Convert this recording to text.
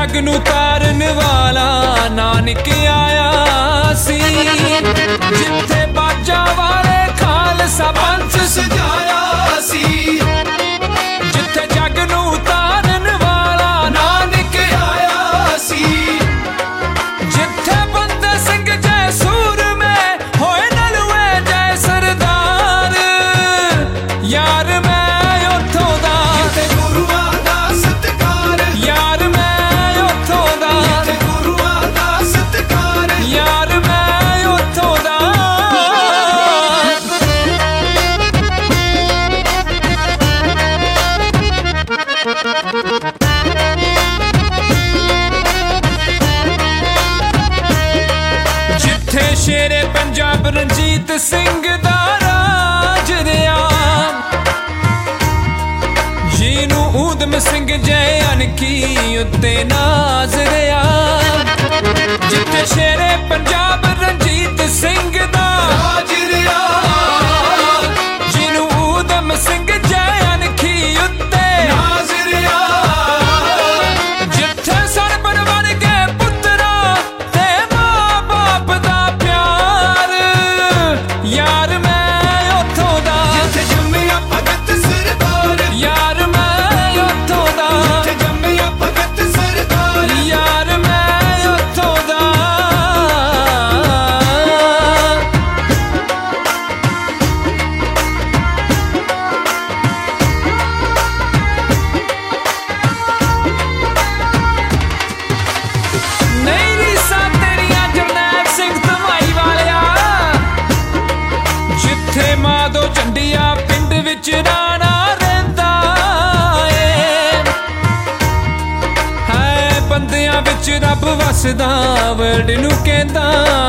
जग नू तारन वाला नानक आया सी, जिथे बाजा वाले खालसा पंथ सजाया सी, जिथे जग नू तारन वाला नानक आया सी, जिथे बंदे सिंह जय सूर में होए नलुए जय सरदार, यार मैं उथों दा जिथे गुरुआं दा सत्कार, यार मैं उथों दा जिथे गुरुआं दा सत्कार, यार मैं उथों दा। जिथे शेरे पंजाब रणजीत सिंह दा राज रहा, जीनू ऊधम सिंह जय अनकी उत्ते नाज रहा, जिथे शेरे पंजाब रणजीत सिंह दा राज रहा, जीनू ऊधम सिंह जय अनकी उत्ते नाज रहा, जिथे सरबन बन के पुत्रा ते मां बाप दा प्यार, यार मैं उथों दा जिथे जम्मिया भगत सरदार, यार मैं उथों दा जिथे जम्मिया भगत सरदार, यार मैं उथों दा। नहीं रीसा तेरिया जरनैल सिंह धमाई वालिया, जिथे माधो चंडिया पिंड विच राणा रहिंदा ए, है बंदियां विच रब वसदा वर्ड नू कहंदा